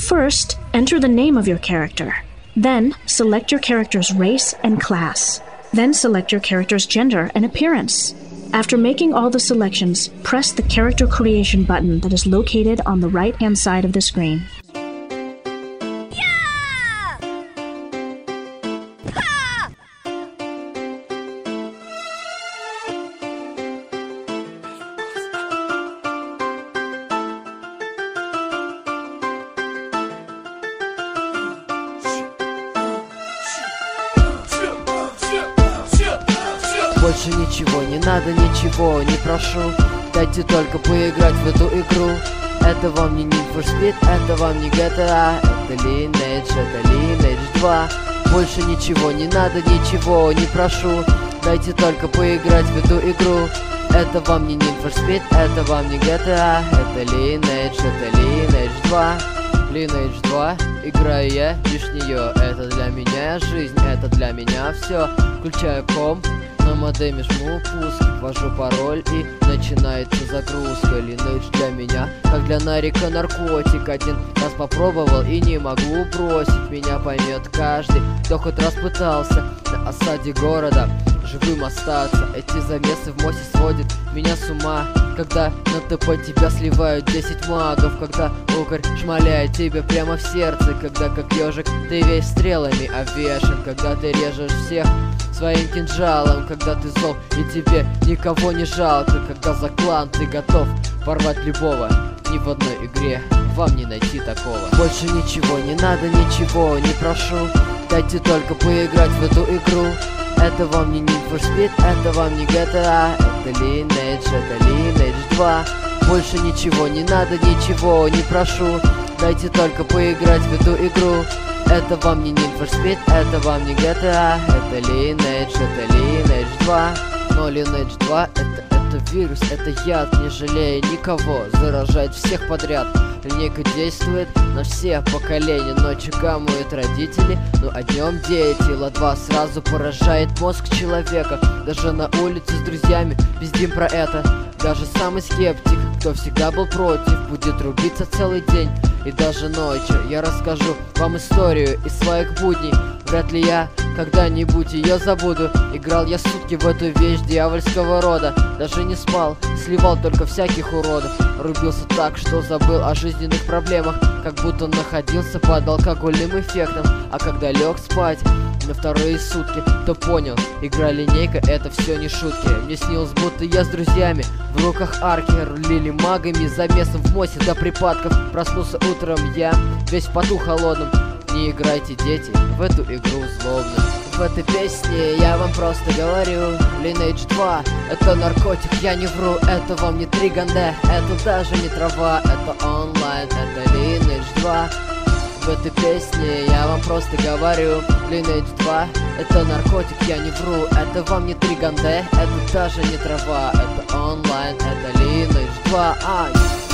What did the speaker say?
First, enter the name of your character. Then, select your character's race and class. Then select your character's gender and appearance. After making all the selections, press the character creation button that is located on the right-hand side of the screen. Больше ничего не надо, ничего не прошу. Дайте только поиграть в эту игру. Это вам не Need for Speed, это вам не GTA. Это Lineage, это Lineage 2. Больше ничего не надо, ничего не прошу. Дайте только поиграть в эту игру. Это вам не Need for Speed, это вам не GTA. Это Lineage, это Lineage 2. Lineage 2, играю я лишь в нее. Это для меня жизнь, это для меня все. Включаю комп, на модеме жму пуск, ввожу пароль и начинается загрузка. Lineage для меня, как для нарика наркотик. Один раз попробовал и не могу бросить. Меня поймет каждый, кто хоть раз пытался на осаде города живым остаться. Эти замесы в мосе сводят меня с ума. Когда на ТП тебя сливают 10 магов. Когда укорь шмаляет тебя прямо в сердце. Когда как ежик ты весь стрелами обвешан. Когда ты режешь всех своим кинжалом. Когда ты зол и тебе никого не жалко. Когда за клан ты готов порвать любого. Ни в одной игре вам не найти такого. Больше ничего не надо, ничего не прошу. Дайте только поиграть в эту игру. Это вам не Need for Speed, это вам не GTA. Это Lineage, это Lineage 2. Больше ничего не надо, ничего не прошу. Дайте только поиграть в эту игру. Это вам не Need for Speed, это вам не GTA. Это Lineage, это Lineage 2. Но Lineage 2 это вирус, это яд, не жалея никого. Заражает всех подряд. Линейка действует на все поколения. Ночью камуют родители, но а днем дети. Ла-2 сразу поражает мозг человека. Даже на улице с друзьями пиздим про это. Даже самый скептик, кто всегда был против, будет рубиться целый день и даже ночью. Я расскажу вам историю из своих будней. Вряд ли я когда-нибудь ее забуду. Играл я сутки в эту вещь дьявольского рода. Даже не спал, сливал только всяких уродов. Рубился так, что забыл о жизненных проблемах. Как будто находился под алкогольным эффектом. А когда лег спать на вторые сутки, то понял, игра линейка это все не шутки. Мне снилось, будто я с друзьями в руках арки рулили магами замесом в мосе до припадков. Проснулся утром я весь в поту холодном. Не играйте, дети, в эту игру злобно. В этой песне я вам просто говорю, Lineage 2 это наркотик, я не вру. Это вам не Триганде, это даже не трава. Это онлайн, это Lineage 2. В этой песне я вам просто говорю, Lineage 2 это наркотик, я не вру. Это вам не Триганде, это даже не трава. Это онлайн, это Lineage 2.